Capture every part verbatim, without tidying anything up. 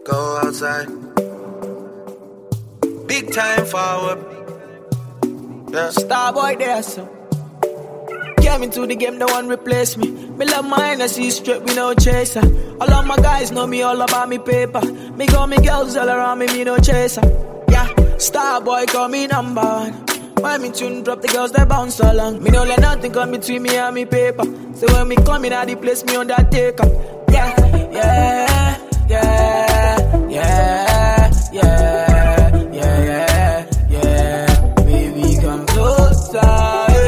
go outside. Big time forward. Yeah. Starboy there, so. Came into the game, no one replace me. Me love my Hennessy straight, we no chaser. All of my guys know me all about me paper. Me got me girls all around me, me no chaser. Yeah, Starboy call me number one. When me tune drop, the girls they bounce along. Me no let nothing come between me and me paper. So when me come in, I the place me on that take up. Yeah, yeah, yeah, yeah, yeah, yeah, yeah, yeah. Baby, come closer.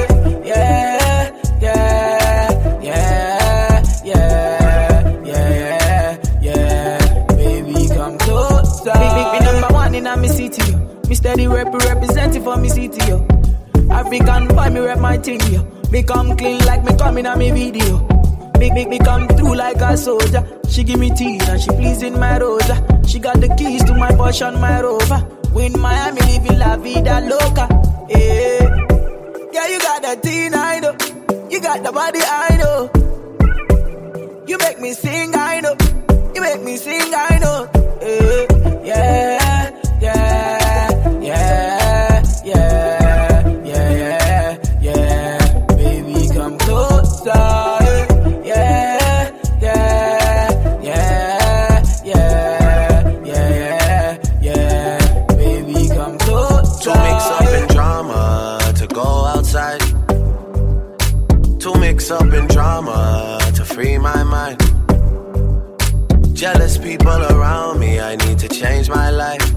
Me city, yo. Me steady rep representing for me city, yo. African boy, me rep my thing, yo. Me come clean like me coming on me video. Make make me come through like a soldier. She give me tea and she pleasing my rosa. She got the keys to my Porsche and my Rover. We in Miami living la vida loca. Yeah, yeah, you got the teen, I know. You got the body, I know. You make me sing, I know. You make me sing, I know. Yeah, yeah. Yeah, yeah, yeah, yeah, yeah, baby, come closer. Yeah, yeah, yeah, yeah, yeah, yeah, baby, come closer. To mix up in drama, to go outside. To mix up in drama, to free my mind. Jealous people around me, I need to change my life.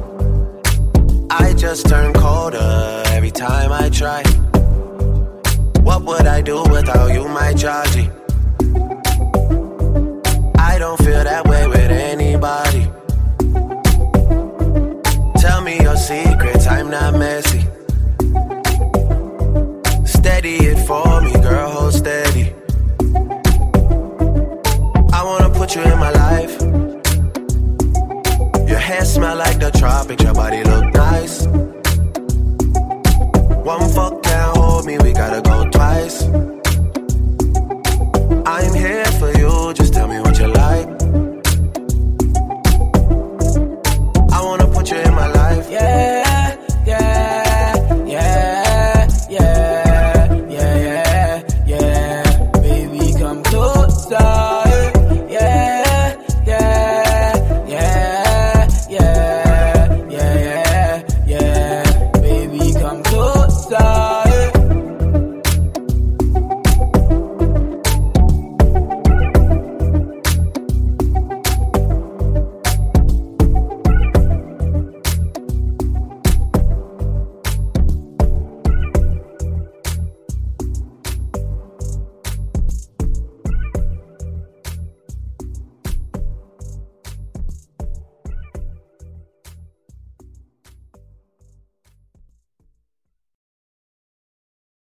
I just turn colder every time I try. What would I do without you, my Georgie? I don't feel that way with anybody. Tell me your secrets, I'm not messy. Steady it for me, girl, hold steady. I wanna put you in my life. Your hair smell like the tropics, your body look nice. One fuck can't hold me, we gotta go twice.